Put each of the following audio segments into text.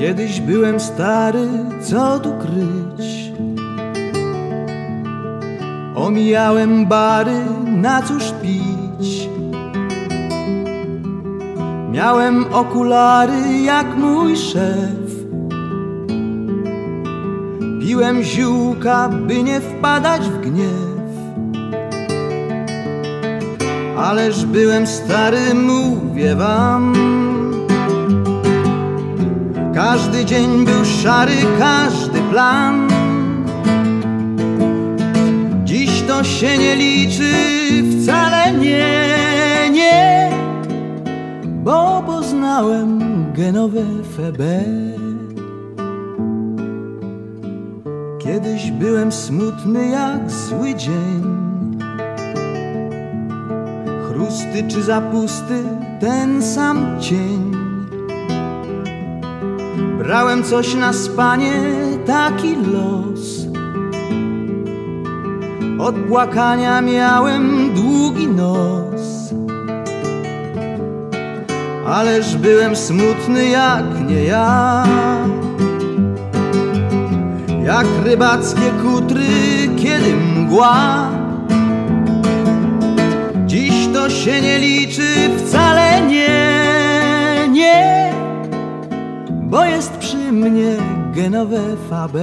Kiedyś byłem stary, co tu kryć? Omijałem bary, na cóż pić? Miałem okulary jak mój szef. Piłem ziółka, by nie wpadać w gniew. Ależ byłem stary, mówię wam. Każdy dzień był szary, każdy plan. Dziś to się nie liczy, wcale nie, bo poznałem genowe FB. Kiedyś byłem smutny jak zły dzień. Chrusty czy zapusty, ten sam cień. Brałem coś na spanie, taki los. Od płakania miałem długi nos. Ależ byłem smutny jak nie ja. Jak rybackie kutry, kiedy mgła. Dziś to się nie liczy, wcale nie, bo jest przy mnie genowe FB.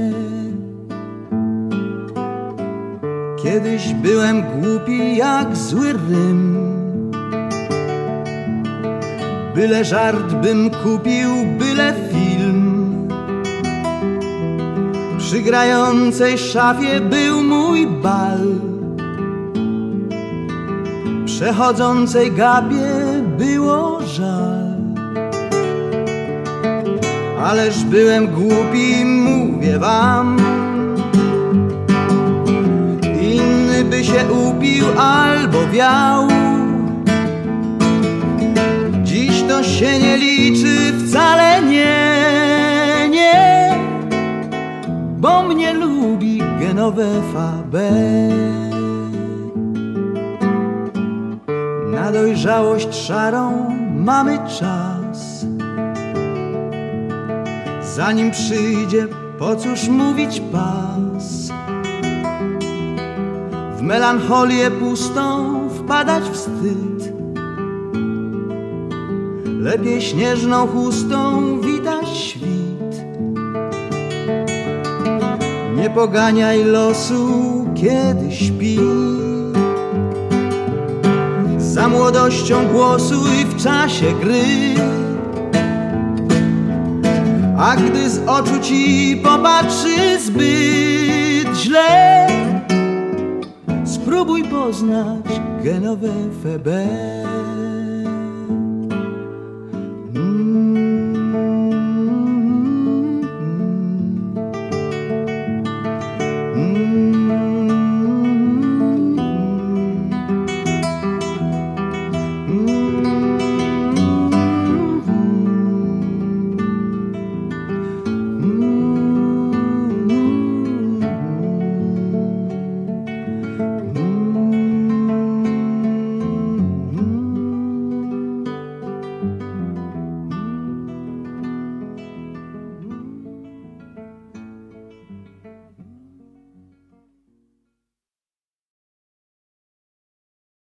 Kiedyś byłem głupi jak zły rym. Byle żart bym kupił, byle film. Przy grającej szafie był mój bal. Przechodzącej gapie było żal. Ależ byłem głupi, mówię wam. Inny by się upił albo wiał. Dziś to się nie liczy, wcale nie, bo mnie lubi genowe FB. Na dojrzałość szarą mamy czas. Zanim przyjdzie, po cóż mówić pas? W melancholię pustą wpadać wstyd. Lepiej śnieżną chustą witać świt. Nie poganiaj losu, kiedy śpi. Za młodością głosuj w czasie gry. A gdy z oczu ci popatrzy zbyt źle, spróbuj poznać genowe FB.